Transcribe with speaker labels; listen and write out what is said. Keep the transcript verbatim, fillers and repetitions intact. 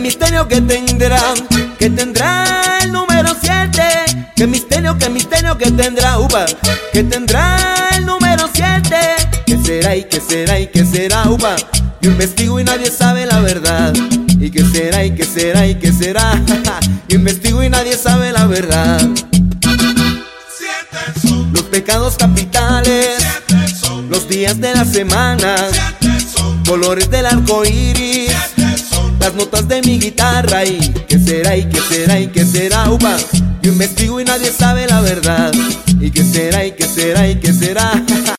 Speaker 1: misterio que tendrá, que tendrá el número siete. Qué misterio, qué misterio que tendrá, upa, que tendrá el número siete. ¿Qué será y qué será y qué será, upa? Yo investigo y nadie sabe la verdad. ¿Y qué será y qué será y qué será? Yo investigo y nadie sabe la verdad. Los pecados capitales, los días de la semana, colores del arco iris, las notas de mi guitarra. ¿Y qué será y qué será y qué será, upa? Yo investigo y nadie sabe la verdad. ¿Y qué será y qué será y qué será?